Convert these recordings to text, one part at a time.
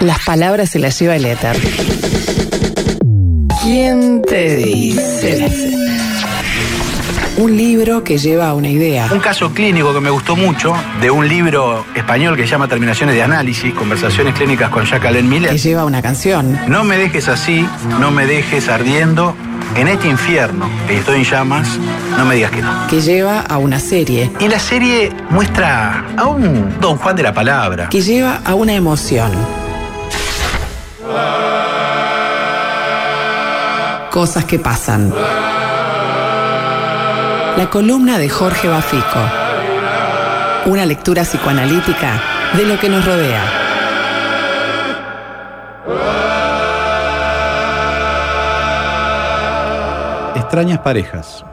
Las palabras se las lleva el éter. ¿Quién te dice? Un libro que lleva a una idea. Un caso clínico que me gustó mucho, de un libro español que se llama Terminaciones de Análisis, Conversaciones Clínicas con Jacqueline Miller. Que lleva a una canción. No me dejes así, no me dejes ardiendo. En este infierno, que estoy en llamas, no me digas que no. Que lleva a una serie. Y la serie muestra a un Don Juan de la palabra. Que lleva a una emoción. Cosas que pasan. La columna de Jorge Bafico. Una lectura psicoanalítica de lo que nos rodea. Extrañas parejas.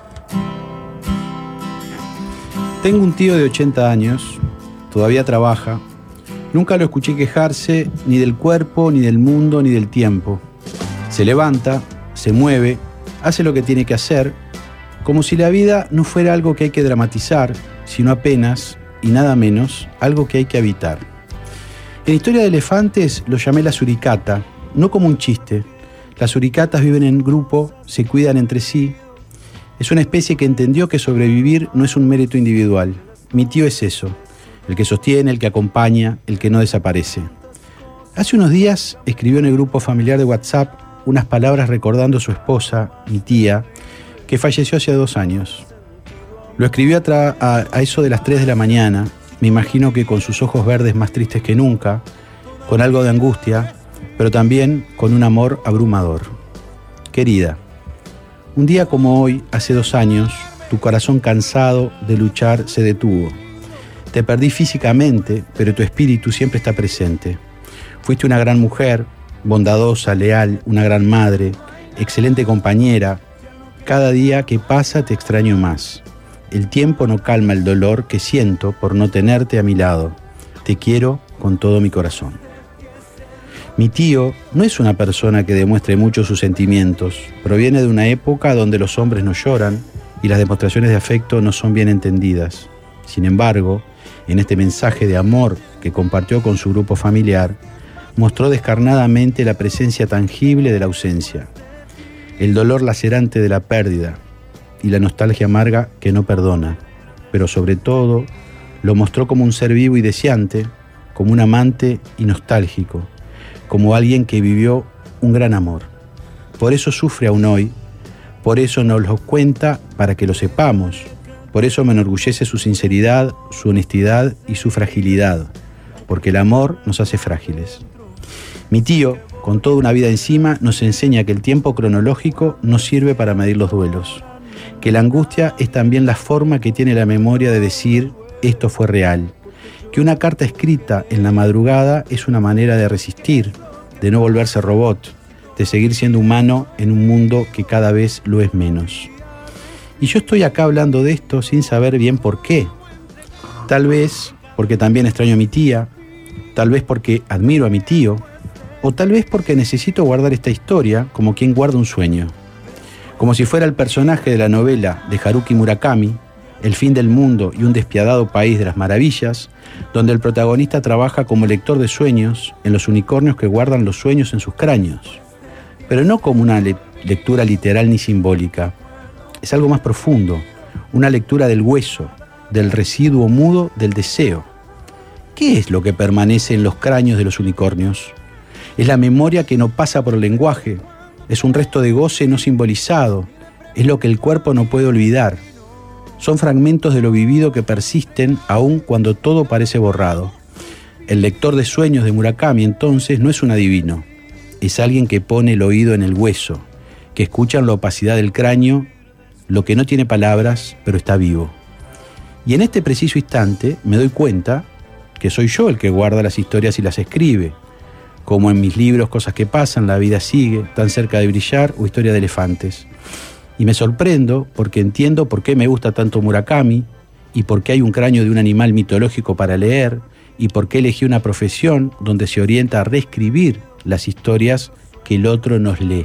Tengo un tío de 80 años, todavía trabaja. Nunca lo escuché quejarse ni del cuerpo, ni del mundo, ni del tiempo. Se levanta, se mueve, hace lo que tiene que hacer, como si la vida no fuera algo que hay que dramatizar, sino apenas, y nada menos, algo que hay que habitar. En Historia de Elefantes lo llamé la suricata, no como un chiste. Las suricatas viven en grupo, se cuidan entre sí. Es una especie que entendió que sobrevivir no es un mérito individual. Mi tío es eso, el que sostiene, el que acompaña, el que no desaparece. Hace unos días escribió en el grupo familiar de WhatsApp unas palabras recordando a su esposa, mi tía, que falleció hace 2 años. Lo escribió a eso de las 3 de la mañana, me imagino que con sus ojos verdes más tristes que nunca, con algo de angustia, pero también con un amor abrumador. Querida, un día como hoy, hace 2 años, tu corazón cansado de luchar se detuvo. Te perdí físicamente, pero tu espíritu siempre está presente. Fuiste una gran mujer, bondadosa, leal, una gran madre, excelente compañera. Cada día que pasa te extraño más. El tiempo no calma el dolor que siento por no tenerte a mi lado. Te quiero con todo mi corazón. Mi tío no es una persona que demuestre mucho sus sentimientos. Proviene de una época donde los hombres no lloran y las demostraciones de afecto no son bien entendidas. Sin embargo, en este mensaje de amor que compartió con su grupo familiar, mostró descarnadamente la presencia tangible de la ausencia, el dolor lacerante de la pérdida y la nostalgia amarga que no perdona, pero sobre todo lo mostró como un ser vivo y deseante, como un amante y nostálgico, como alguien que vivió un gran amor. Por eso sufre aún hoy, por eso nos lo cuenta para que lo sepamos, por eso me enorgullece su sinceridad, su honestidad y su fragilidad, porque el amor nos hace frágiles. Mi tío, con toda una vida encima, nos enseña que el tiempo cronológico no sirve para medir los duelos, que la angustia es también la forma que tiene la memoria de decir esto fue real, que una carta escrita en la madrugada es una manera de resistir, de no volverse robot, de seguir siendo humano en un mundo que cada vez lo es menos. Y yo estoy acá hablando de esto sin saber bien por qué. Tal vez porque también extraño a mi tía, tal vez porque admiro a mi tío, o tal vez porque necesito guardar esta historia como quien guarda un sueño. Como si fuera el personaje de la novela de Haruki Murakami, El fin del mundo y un despiadado país de las maravillas, donde el protagonista trabaja como lector de sueños en los unicornios que guardan los sueños en sus cráneos. Pero no como una lectura literal ni simbólica. Es algo más profundo, una lectura del hueso, del residuo mudo del deseo. ¿Qué es lo que permanece en los cráneos de los unicornios? Es la memoria que no pasa por el lenguaje, es un resto de goce no simbolizado, es lo que el cuerpo no puede olvidar. Son fragmentos de lo vivido que persisten aún cuando todo parece borrado. El lector de sueños de Murakami entonces no es un adivino, es alguien que pone el oído en el hueso, que escucha en la opacidad del cráneo lo que no tiene palabras pero está vivo. Y en este preciso instante me doy cuenta que soy yo el que guarda las historias y las escribe, como en mis libros Cosas que pasan, La vida sigue, Tan cerca de brillar o Historia de elefantes. Y me sorprendo porque entiendo por qué me gusta tanto Murakami y por qué hay un cráneo de un animal mitológico para leer y por qué elegí una profesión donde se orienta a reescribir las historias que el otro nos lee.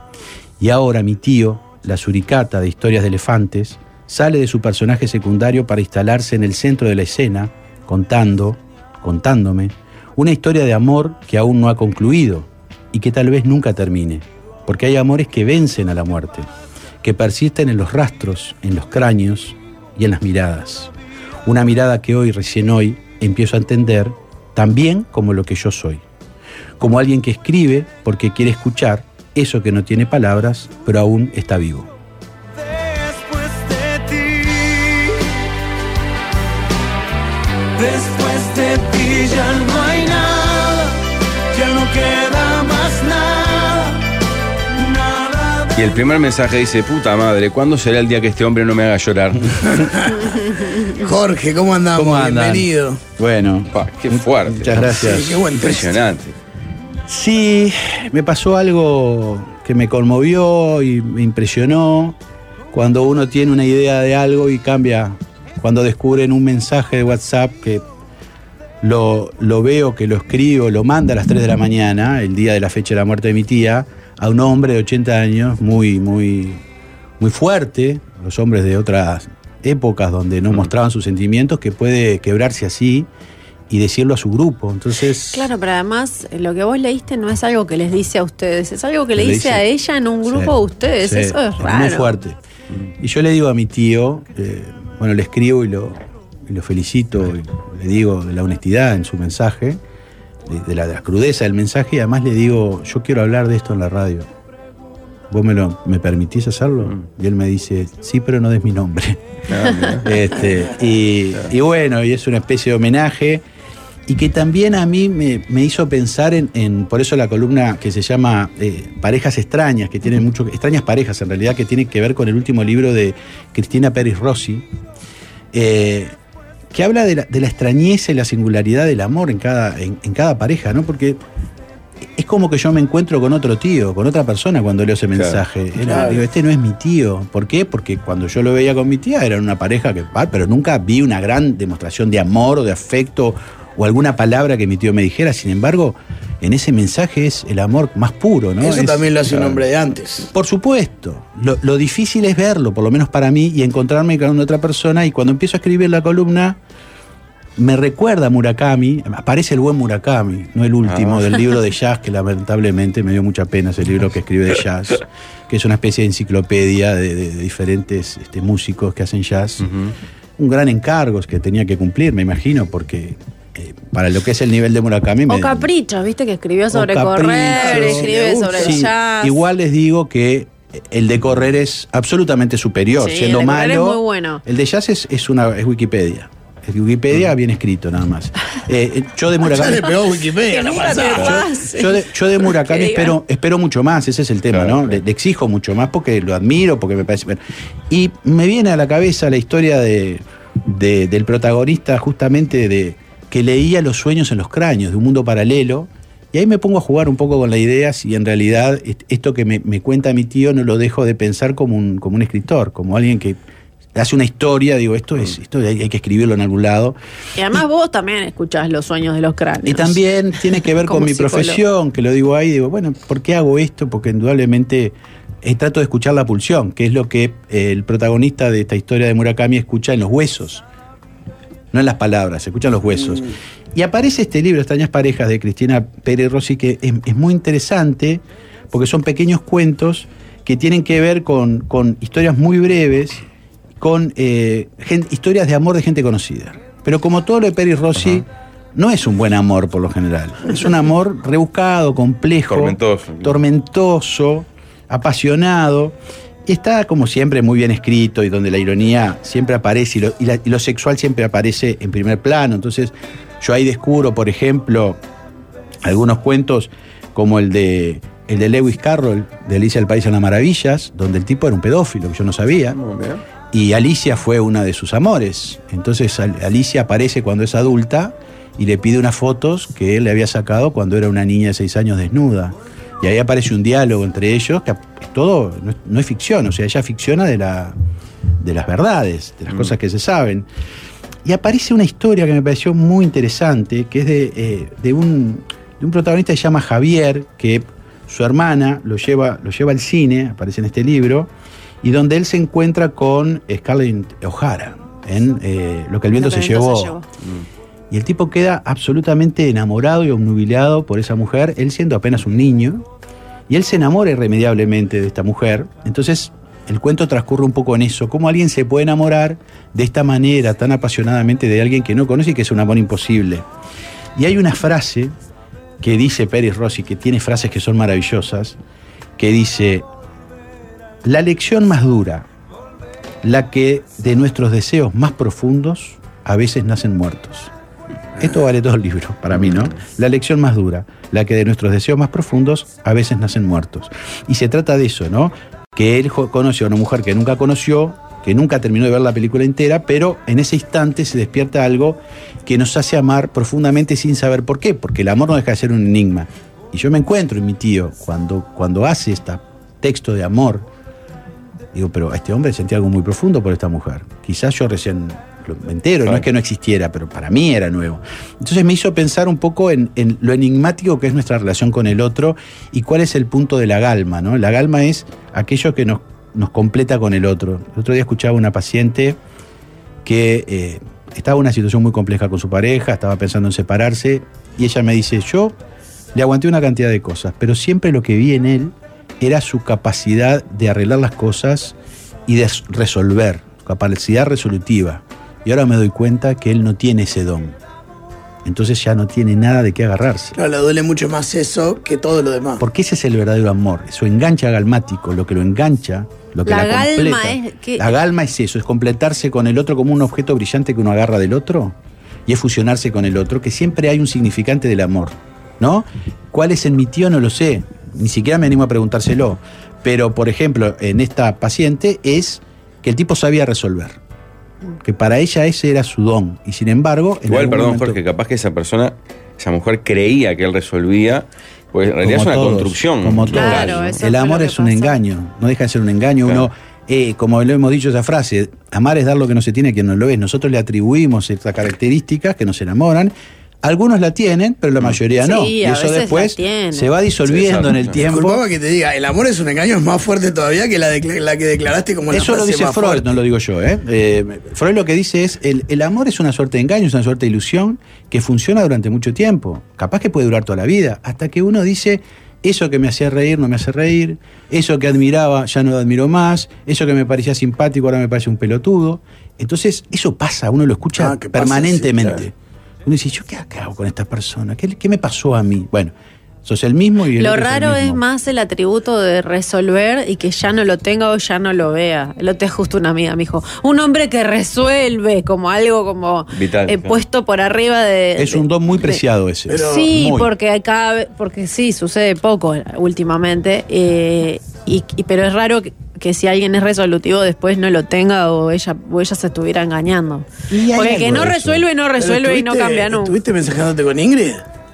Y ahora mi tío, la suricata de Historias de elefantes, sale de su personaje secundario para instalarse en el centro de la escena, contándome, Una historia de amor que aún no ha concluido y que tal vez nunca termine, porque hay amores que vencen a la muerte, que persisten en los rastros, en los cráneos y en las miradas. Una mirada que hoy, recién hoy, empiezo a entender también como lo que yo soy. Como alguien que escribe porque quiere escuchar eso que no tiene palabras, pero aún está vivo. Después de ti ya no hay nada, ya no queda más nada. Y el primer mensaje dice: puta madre, ¿cuándo será el día que este hombre no me haga llorar? Jorge, ¿cómo andamos? ¿Cómo andan? Bienvenido. Bueno, Qué fuerte. muchas gracias. Sí, qué buen texto. Impresionante. Sí, me pasó algo que me conmovió y me impresionó cuando uno tiene una idea de algo y cambia. Cuando descubren un mensaje de WhatsApp que lo veo, que lo escribo, lo manda a las 3 de la mañana, el día de la fecha de la muerte de mi tía, a un hombre de 80 años, muy fuerte, los hombres de otras épocas donde no mostraban sus sentimientos, que puede quebrarse así y decirlo a su grupo. Entonces, claro, pero además lo que vos leíste no es algo que les dice a ustedes, es algo que le Le dice a ella en un grupo de ustedes. sí, Eso es raro. muy fuerte. Y yo le digo a mi tío, bueno, le escribo y lo felicito, y le digo de la honestidad en su mensaje, de la crudeza del mensaje, y además le digo: yo quiero hablar de esto en la radio. ¿Vos me permitís hacerlo? Y él me dice: sí, pero no des mi nombre. Y bueno, y es una especie de homenaje, y que también a mí me hizo pensar en por eso la columna que se llama Parejas extrañas, que tienen mucho, extrañas parejas en realidad, que tiene que ver con el último libro de Cristina Pérez Rossi, que habla de la extrañeza y la singularidad del amor en cada pareja, ¿no? Porque es como que yo me encuentro con otro tío, con otra persona cuando leo ese mensaje. Digo, este no es mi tío. ¿Por qué? Porque cuando yo lo veía con mi tía era una pareja pero nunca vi una gran demostración de amor o de afecto o alguna palabra que mi tío me dijera. Sin embargo, en ese mensaje es el amor más puro, ¿no? Eso también lo hace un hombre de antes. Por supuesto. Lo difícil es verlo, por lo menos para mí, y encontrarme con otra persona. Y cuando empiezo a escribir la columna, me recuerda a Murakami. Aparece el buen Murakami, no el último, del libro de jazz, que lamentablemente me dio mucha pena ese libro que escribe de jazz, que es una especie de enciclopedia de diferentes músicos que hacen jazz. Un gran encargo que tenía que cumplir, me imagino, porque para lo que es el nivel de Murakami... O Capricho, viste que escribió sobre correr, escribe sobre el jazz. Igual les digo que el de correr es absolutamente superior, sí, siendo el de malo. correr es muy bueno. El de jazz es Wikipedia. Es Wikipedia bien escrito, nada más. Yo de Murakami... Ya le pegó Wikipedia, Que la nunca te pasada. pase. Yo de Murakami Que espero mucho más, ese es el tema, Claro, ¿no? claro. Le exijo mucho más porque lo admiro, porque me parece... Y me viene a la cabeza la historia del protagonista, justamente que leía los sueños en los cráneos, de un mundo paralelo, y ahí me pongo a jugar un poco con la idea si en realidad esto que me cuenta mi tío no lo dejo de pensar como un escritor, como alguien que hace una historia. Digo, esto hay que escribirlo en algún lado. Y además vos también escuchás los sueños de los cráneos. Y también tiene que ver Como con mi psicólogo. profesión, que lo digo ahí, digo, bueno, ¿por qué hago esto? Porque indudablemente trato de escuchar la pulsión, que es lo que el protagonista de esta historia de Murakami escucha en los huesos, no en las palabras, se escuchan los huesos. Y aparece este libro, Extrañas Parejas, de Cristina Pérez Rossi, que es muy interesante, porque son pequeños cuentos que tienen que ver con historias muy breves, con historias de amor de gente conocida. Pero como todo lo de Pérez Rossi, no es un buen amor por lo general. Es un amor rebuscado, complejo, tormentoso, apasionado. Y está, como siempre, muy bien escrito, y donde la ironía siempre aparece y lo sexual siempre aparece en primer plano. Entonces, yo ahí descubro, por ejemplo, algunos cuentos como el de Lewis Carroll, de Alicia del País en las Maravillas, donde el tipo era un pedófilo, que yo no sabía. Y Alicia fue una de sus amores. Entonces Alicia aparece cuando es adulta y le pide unas fotos que él le había sacado cuando era una niña de 6 años desnuda. Y ahí aparece un diálogo entre ellos, que todo no es ficción, o sea, ella ficciona de las verdades, de las cosas que se saben. Y aparece una historia que me pareció muy interesante, que es de un protagonista que se llama Javier, que su hermana lo lleva al cine, aparece en este libro, y donde él se encuentra con Scarlett O'Hara en Lo que el viento se llevó. Y el tipo queda absolutamente enamorado y obnubilado por esa mujer, él siendo apenas un niño, y él se enamora irremediablemente de esta mujer. Entonces el cuento transcurre un poco en eso, cómo alguien se puede enamorar de esta manera tan apasionadamente de alguien que no conoce y que es un amor imposible. Y hay una frase que dice Pérez Rossi, que tiene frases que son maravillosas, que dice: la lección más dura, la que de nuestros deseos más profundos a veces nacen muertos. Esto vale todo el libro, para mí, ¿no? La lección más dura, la que de nuestros deseos más profundos a veces nacen muertos. Y se trata de eso, ¿no? Que él conoció a una mujer que nunca conoció, que nunca terminó de ver la película entera, pero en ese instante se despierta algo que nos hace amar profundamente sin saber por qué, porque el amor no deja de ser un enigma. Y yo me encuentro en mi tío, cuando hace este texto de amor, digo, pero este hombre sentía algo muy profundo por esta mujer. Quizás yo recién me entero, no es que no existiera, pero para mí era nuevo. Entonces me hizo pensar un poco en lo enigmático que es nuestra relación con el otro y cuál es el punto de la galma, ¿no? La galma es aquello que nos completa con el otro. El otro día escuchaba a una paciente que estaba en una situación muy compleja con su pareja, estaba pensando en separarse, y ella me dice: yo le aguanté una cantidad de cosas, pero siempre lo que vi en él era su capacidad de arreglar las cosas y de resolver, su capacidad resolutiva. Y ahora me doy cuenta que él no tiene ese don. Entonces ya no tiene nada de qué agarrarse. Claro, le duele mucho más eso que todo lo demás. Porque ese es el verdadero amor, su enganche galmático, lo que lo engancha, lo que la completa. La galma es eso, es completarse con el otro como un objeto brillante que uno agarra del otro y es fusionarse con el otro, que siempre hay un significante del amor, ¿no? ¿Cuál es en mi tío? No lo sé, ni siquiera me animo a preguntárselo. Pero, por ejemplo, en esta paciente es que el tipo sabía resolver. Que para ella ese era su don. Y sin embargo... Igual, perdón, momento, Jorge, capaz que esa mujer creía que él resolvía, pues en realidad es una construcción. Como claro, todo. El amor es un engaño, no deja de ser un engaño. Claro. Uno, como lo hemos dicho esa frase, amar es dar lo que no se tiene a quien no lo es. Nosotros le atribuimos estas características que nos enamoran. Algunos la tienen, pero la mayoría no. Y eso después se va disolviendo en el tiempo. Disculpame que te diga, el amor es un engaño, es más fuerte todavía que la que declaraste como la frase más fuerte. Eso lo dice Freud, no lo digo yo. Freud lo que dice es, el amor es una suerte de engaño, es una suerte de ilusión que funciona durante mucho tiempo. Capaz que puede durar toda la vida, hasta que uno dice, eso que me hacía reír no me hace reír, eso que admiraba ya no lo admiro más, eso que me parecía simpático ahora me parece un pelotudo. Entonces eso pasa, uno lo escucha permanentemente. Pasa, sí, claro. Uno dice, ¿yo qué hago con esta persona? ¿Qué me pasó a mí? Bueno, sos el mismo y el otro raro es más el atributo de resolver y que ya no lo tenga o ya no lo vea. El otro día justo una amiga me dijo, un hombre que resuelve como algo como vital, puesto por arriba de... Es un don muy preciado ese. Pero sí, porque sí, sucede poco últimamente. Pero es raro que si alguien es resolutivo después no lo tenga o ella se estuviera engañando. Porque que no resuelve y no cambia nunca. ¿Estuviste mensajándote con Ingrid?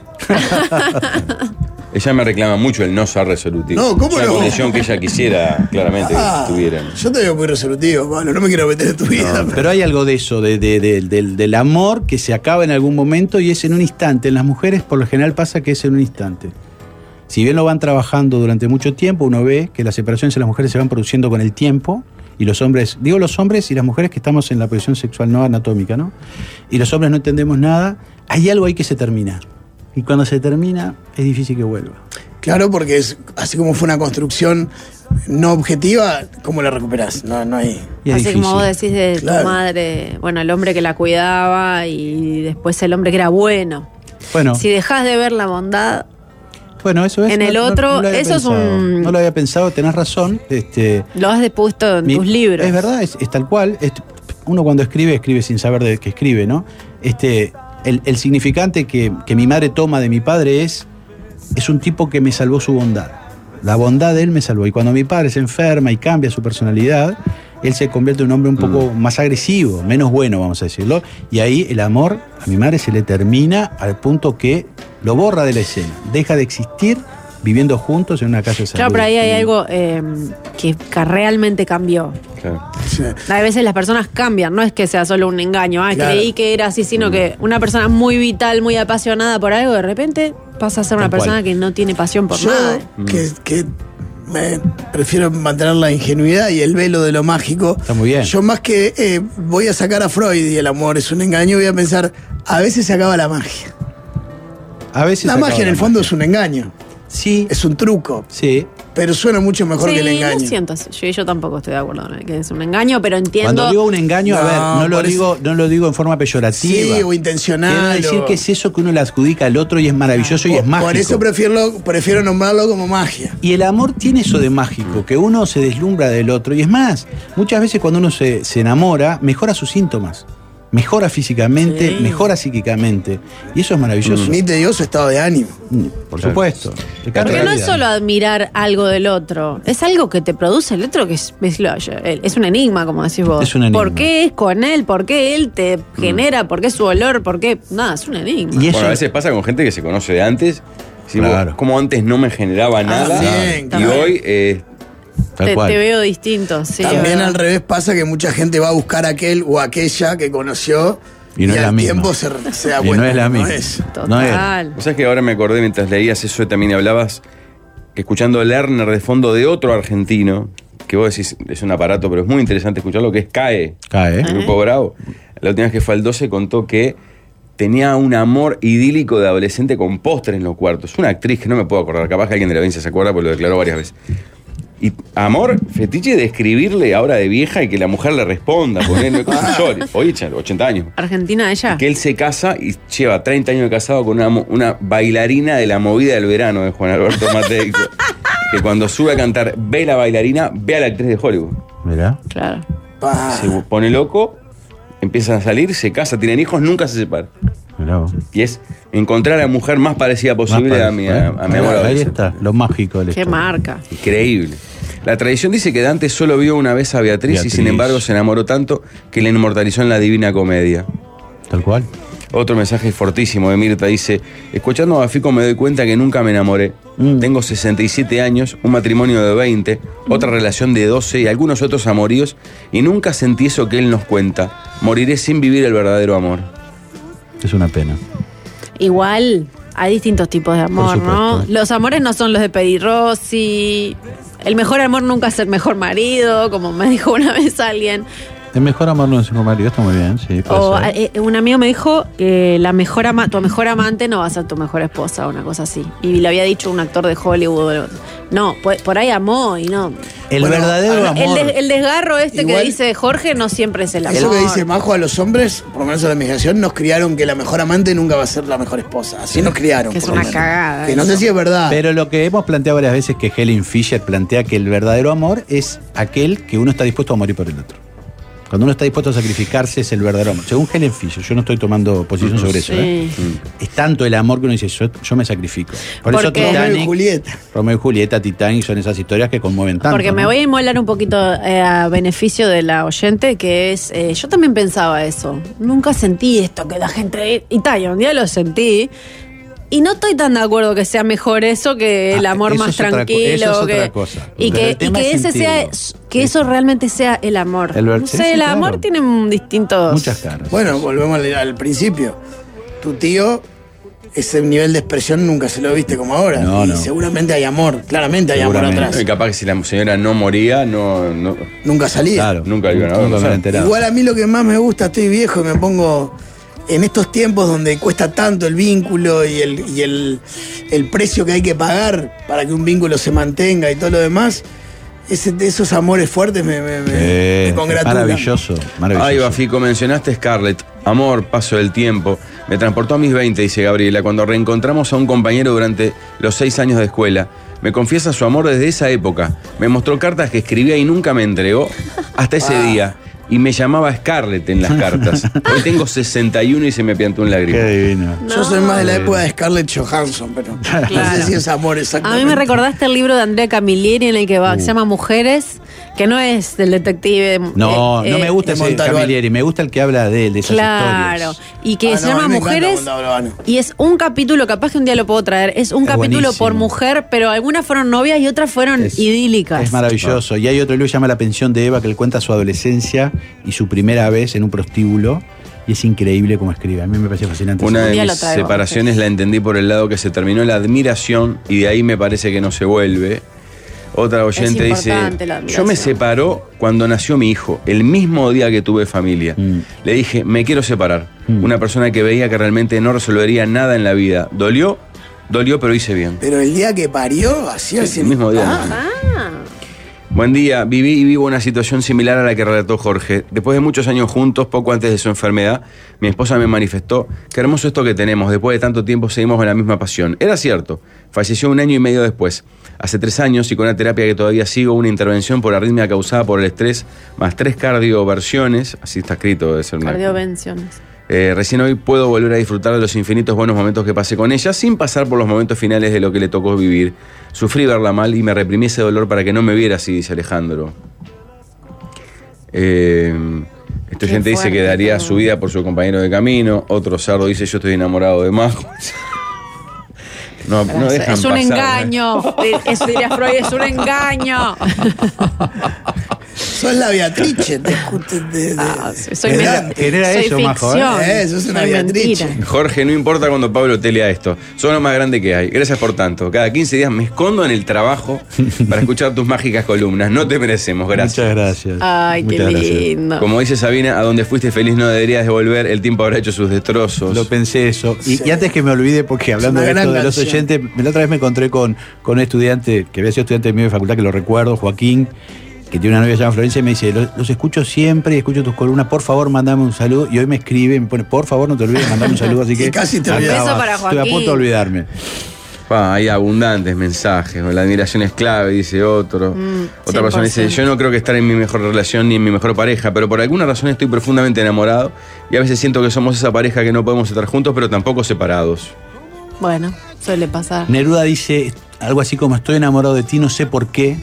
Ella me reclama mucho el no ser resolutivo. No, ¿cómo no? Una condición que ella quisiera claramente que tuvieran. Yo te veo muy resolutivo, mano, no me quiero meter en tu vida. Pero hay algo de eso, del amor que se acaba en algún momento y es en un instante. En las mujeres por lo general pasa que es en un instante. Si bien lo van trabajando durante mucho tiempo, uno ve que las separaciones en las mujeres se van produciendo con el tiempo y los hombres, digo los hombres y las mujeres que estamos en la posición sexual no anatómica, ¿no? Y los hombres no entendemos nada, hay algo ahí que se termina. Y cuando se termina, es difícil que vuelva. Claro, porque es así como fue una construcción no objetiva, ¿cómo la recuperás? No hay... Así difícil. Como vos decís de tu madre, bueno, el hombre que la cuidaba y después el hombre que era bueno. Bueno. Si dejás de ver la bondad... Bueno, eso es. En el otro, eso es un... No lo había pensado, tenés razón. Lo has puesto en tus libros. Es verdad, es tal cual. Uno cuando escribe sin saber de qué escribe, ¿no? El significante que mi madre toma de mi padre es un tipo que me salvó su bondad. La bondad de él me salvó. Y cuando mi padre se enferma y cambia su personalidad, él se convierte en un hombre un poco más agresivo, menos bueno, vamos a decirlo. Y ahí el amor a mi madre se le termina al punto que lo borra de la escena. Deja de existir viviendo juntos en una casa de salud. Claro, pero ahí hay algo que realmente cambió. Claro. Sí. A veces las personas cambian, no es que sea solo un engaño. Claro. Creí que era así, sino que una persona muy vital, muy apasionada por algo, de repente pasa a ser una persona que no tiene pasión por nada. Que Prefiero mantener la ingenuidad y el velo de lo mágico. Está muy bien. Yo más que voy a sacar a Freud y el amor es un engaño, voy a pensar, a veces se acaba la magia. A veces La acaba magia en el fondo es un engaño, Sí, es un truco, sí. pero suena mucho mejor Sí, que el engaño. no siento así. Yo tampoco estoy de acuerdo en que es un engaño, pero entiendo. Cuando digo un engaño, a No, ver, no lo digo en forma peyorativa. Sí, o intencional. Quiero decir o- que es eso que uno le adjudica al otro y es maravilloso y es mágico. Por eso prefiero nombrarlo como magia. Y el amor tiene eso de mágico, que uno se deslumbra del otro. Y es más, muchas veces cuando uno se enamora, mejora sus síntomas. Mejora físicamente, Sí. mejora psíquicamente. Y eso es maravilloso. Ni te dio su estado de ánimo. Por supuesto. De Porque cada no es realidad. solo admirar algo del otro, es algo que te produce el otro que es un enigma, como decís vos. Es un enigma. ¿Por qué es con él? ¿Por qué él te genera? ¿Por qué su olor? ¿Por qué? Nada, es un enigma. Y eso, Bueno, a veces pasa con gente que se conoce de antes. Claro. Como antes no me generaba nada. bien, Y también. hoy tal Te cual. veo distinto, sí. También ¿verdad? al revés pasa que mucha gente va a buscar a aquel o aquella que conoció Y no es la al misma. tiempo se da Y cuenta. no es la que misma. es. No es. Total. ¿Vos sabés que ahora me acordé mientras leías eso también hablabas que escuchando Lerner de fondo de otro argentino, que vos decís es un aparato, pero es muy interesante escucharlo, que es CAE, Cae, el grupo Bravo. La última vez que fue al 12 contó que tenía un amor idílico de adolescente con postres en los cuartos. Una actriz que no me puedo acordar, capaz que alguien de la audiencia se acuerda porque lo declaró varias veces. Y amor, fetiche de escribirle ahora de vieja y que la mujer le responda, ponerle cosas hoy 80 años. Argentina, ella. Que él se casa y lleva 30 años de casado con una bailarina de la movida del verano de Juan Alberto Matei. Que cuando sube a cantar, ve la bailarina, ve a la actriz de Hollywood. Mirá. Claro. Pa. Se pone loco, empiezan a salir, se casa, tienen hijos, nunca se separan. Mirá vos. Y es encontrar a la mujer más parecida posible Más a mi parecido, amor Ahí adolescente. está, lo mágico del Qué esto. marca. Increíble. La tradición dice que Dante solo vio una vez a Beatriz y Beatriz. sin embargo se enamoró tanto que la inmortalizó en la Divina Comedia. Tal cual. Otro mensaje fortísimo de Mirta dice: escuchando a Bafico me doy cuenta que nunca me enamoré. Tengo 67 años, un matrimonio de 20, otra relación de 12 y algunos otros amoríos y nunca sentí eso que él nos cuenta. Moriré sin vivir el verdadero amor. Es una pena. Igual hay distintos tipos de amor, Por ¿no? supuesto. Los amores no son los de Pedirossi. El mejor amor nunca es el mejor marido, como me dijo una vez alguien. El mejor amor no es un marido, está muy bien, sí. puede O ser. un amigo me dijo que tu mejor amante no va a ser tu mejor esposa, una cosa así. Y le había dicho un actor de Hollywood. No, por ahí amó y no. El Bueno, verdadero amor. El desgarro que Igual- dice Jorge no siempre es el amor. Eso que dice Majo, a los hombres, por lo menos en la migración, nos criaron que la mejor amante nunca va a ser la mejor esposa. Así nos criaron. Que es por lo una menos. cagada Que no eso. sé si es verdad. Pero lo que hemos planteado varias veces es que Helen Fisher plantea que el verdadero amor es aquel que uno está dispuesto a morir por el otro. Cuando uno está dispuesto a sacrificarse es el verdadero amor. Según Helen Fisher, yo no estoy tomando posición sobre eso. Sí. Es tanto el amor que uno dice, yo me sacrifico. Por eso Porque- Romeo y Titanic, Julieta. Romeo y Julieta, Titanic son esas historias que conmueven tanto. Porque me ¿no? voy a inmolar un poquito a beneficio de la oyente, que es, yo también pensaba eso. Nunca sentí esto que la gente... Italia, un día lo sentí. Y no estoy tan de acuerdo que sea mejor eso que el amor eso más es otra tranquilo. eso es otra que, cosa. Y Pero que, el tema y que es ese sea, sentirlo. que eso realmente sea el amor. El no sí, sé, sí, el claro. amor tiene distintos... Muchas caras. Bueno, volvemos al principio. Tu tío, ese nivel de expresión nunca se lo viste como ahora. No, y no. seguramente hay amor, claramente hay amor Seguramente. atrás. Y capaz que si la señora no moría, no Nunca salía. Claro, Nunca iban a ver, nunca o me sea, han enterado. Igual a mí lo que más me gusta, estoy viejo y me pongo en estos tiempos donde cuesta tanto el vínculo y el precio que hay que pagar para que un vínculo se mantenga y todo lo demás, esos amores fuertes me congratulan. Maravilloso, maravilloso. Ay, Bafico, mencionaste Scarlett. Amor, paso del tiempo. Me transportó a mis 20, dice Gabriela, cuando reencontramos a un compañero durante los 6 años de escuela. Me confiesa su amor desde esa época. Me mostró cartas que escribía y nunca me entregó hasta ese día. Y me llamaba Scarlett en las cartas. Hoy tengo 61 y se me piantó un Qué lágrima. divino. Yo soy más de la época de Scarlett Johansson, pero no sé si es amor A exactamente. mí me recordaste el libro de Andrea Camilleri en el que se llama Mujeres, que no es del detective. No, no me gusta de ese Montalbán. Camilleri, me gusta el que habla de él, de esas Claro, historias. y que Ah, se no, a llama mí me encanta Mujeres Montalbán. y es un capítulo, capaz que un día lo puedo traer, es un Es capítulo buenísimo. por mujer, pero algunas fueron novias y otras fueron idílicas. Es maravilloso. Y hay otro libro que se llama La pensión de Eva, que él cuenta su adolescencia y su primera vez en un prostíbulo. Y es increíble cómo escribe. A mí me parece fascinante. Una Un de día mis lo traigo, separaciones la entendí por el lado que se terminó la admiración y de ahí me parece que no se vuelve. Otra oyente dice, importante la admiración. yo me separó cuando nació mi hijo, el mismo día que tuve familia. Le dije, me quiero separar. Una persona que veía que realmente no resolvería nada en la vida. Dolió, pero hice bien. Pero el día que parió, hacía Sí, el mismo día. Buen día, viví y vivo una situación similar a la que relató Jorge. Después de muchos años juntos, poco antes de su enfermedad, mi esposa me manifestó, qué hermoso esto que tenemos, después de tanto tiempo seguimos con la misma pasión. Era cierto, falleció 1 año y medio después. Hace 3 años y con una terapia que todavía sigo, una intervención por arritmia causada por el estrés, más 3 cardioversiones, así está escrito, debe ser una... Cardiovenciones. Recién hoy puedo volver a disfrutar de los infinitos buenos momentos que pasé con ella sin pasar por los momentos finales de lo que le tocó vivir. Sufrí verla mal y me reprimí ese dolor para que no me viera así, dice Alejandro. Esta gente dice que daría su vida por su compañero de camino. Otro sardo dice, yo estoy enamorado de Majo. No dejan es un pasar, engaño. Eso diría Freud, es un engaño. Sos la Beatrice. Soy genera soy eso, Majo, ficción. Eso es una Soy Beatrice. mentira. Jorge, no importa cuando Pablo te lea esto. Sos lo más grande que hay. Gracias por tanto. Cada 15 días me escondo en el trabajo para escuchar tus mágicas columnas. No te merecemos. Gracias. Muchas gracias. Ay, qué Muchas gracias. lindo. Como dice Sabina, a donde fuiste feliz no deberías de volver. El tiempo habrá hecho sus destrozos. Lo pensé eso. Y antes que me olvide, porque hablando una de esto gran de los canción. oyentes, la otra vez me encontré con un estudiante que había sido estudiante mío de facultad, que lo recuerdo, Joaquín, que tiene una novia llamada Florencia, y me dice, los escucho siempre y escucho tus columnas, por favor, mandame un saludo. Y hoy me escribe, me pone, por favor, no te olvides de mandarme un saludo. Así que Y casi te acá olvidas. va. Beso para Estoy a Joaquín. punto de olvidarme. Hay abundantes mensajes. La admiración es clave, dice otro. Otra persona dice, 100%. yo no creo que estar en mi mejor relación ni en mi mejor pareja, pero por alguna razón estoy profundamente enamorado y a veces siento que somos esa pareja que no podemos estar juntos, pero tampoco separados. Bueno, suele pasar. Neruda dice algo así como, estoy enamorado de ti, no sé por qué,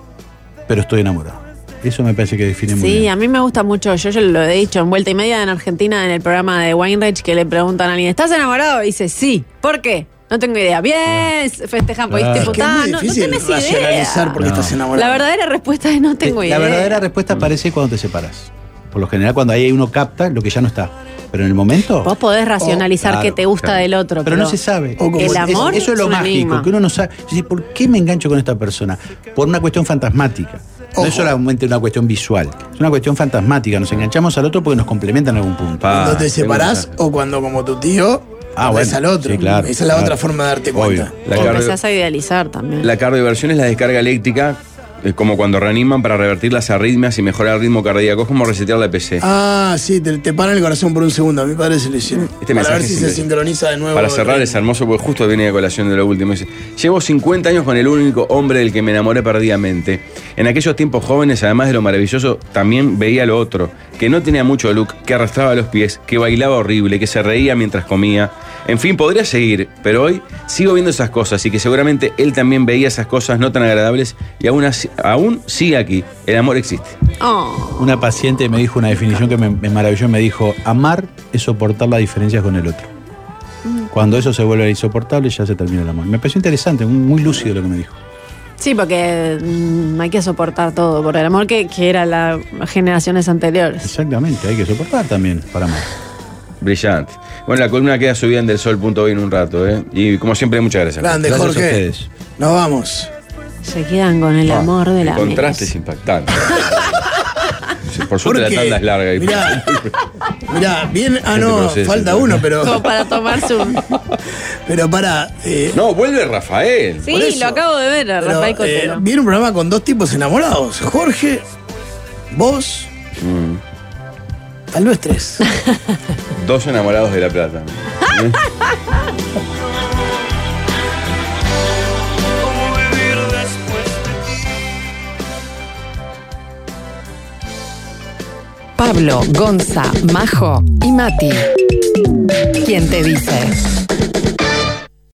pero estoy enamorado. Eso me parece que define muy Sí, bien. a mí me gusta mucho. Yo lo he dicho en Vuelta y Media en Argentina, en el programa de Weinreich, que le preguntan a alguien, ¿estás enamorado? Y dice, sí. ¿Por qué? No tengo idea. Bien, festejan, pues, Claro. tipo, Es que es muy no difícil tenés racionalizar idea. porque No. estás enamorado. La verdadera respuesta es no tengo idea. La verdadera respuesta aparece cuando te separas. Por lo general, cuando ahí uno capta lo que ya no está. Pero en el momento... Vos podés racionalizar claro, que te gusta claro. del otro. Pero no se sabe. O como el amor Eso es lo un mágico, enigma. que uno no sabe. Yo digo, ¿por qué me engancho con esta persona? Por una cuestión fantasmática. No Ojo. es solamente una cuestión visual, es una cuestión fantasmática. Nos enganchamos al otro porque nos complementan en algún punto. Cuando te tengo separás mensaje. o cuando, como tu tío, Ah, perdés bueno, al otro. sí, claro, Esa es la claro. otra forma de darte Obvio. cuenta. La O cardio- empezás a idealizar también. La cardioversión es la descarga eléctrica, es como cuando reaniman para revertir las arritmias y mejorar el ritmo cardíaco. Es como resetear la PC. Ah, sí, te paran el corazón por un segundo. A mi padre se lo hicieron. Este para mensaje ver si es se increíble. sincroniza de nuevo. Para cerrar es hermoso porque justo viene de colación de lo último. Dice, llevo 50 años con el único hombre del que me enamoré perdidamente. En aquellos tiempos jóvenes, además de lo maravilloso, también veía lo otro, que no tenía mucho look, que arrastraba los pies, que bailaba horrible, que se reía mientras comía. En fin, podría seguir, pero hoy sigo viendo esas cosas y que seguramente él también veía esas cosas no tan agradables y aún sigue aquí. El amor existe. Oh, Una paciente me dijo una definición que me maravilló. Me dijo, amar es soportar las diferencias con el otro. Cuando eso se vuelve insoportable, ya se termina el amor. Me pareció interesante, muy lúcido lo que me dijo. sí, porque hay que soportar todo por el amor que era las generaciones anteriores. Exactamente, hay que soportar también para amar. Brillante. Bueno, la columna queda subida en delsol.hoy en un rato, ¿eh? Y como siempre, muchas gracias. Grande, Gracias a Jorge. ustedes. Nos vamos. Se quedan con el amor de la El contraste es mesa. impactante. Por suerte la Porque, tanda es larga. Mirá, bien. Ah, Este no, proceso. falta uno, Como pero. para tomarse un... Pero para. No, vuelve Rafael. Sí, Por eso. lo acabo de ver a pero, Rafael Cotelo. viene un programa con 2 tipos enamorados. Jorge, vos, tal vez 3. 2 enamorados de La Plata. ¿Cómo vivir después de ti? Pablo, Gonza, Majo y Mati. ¿Quién te dice?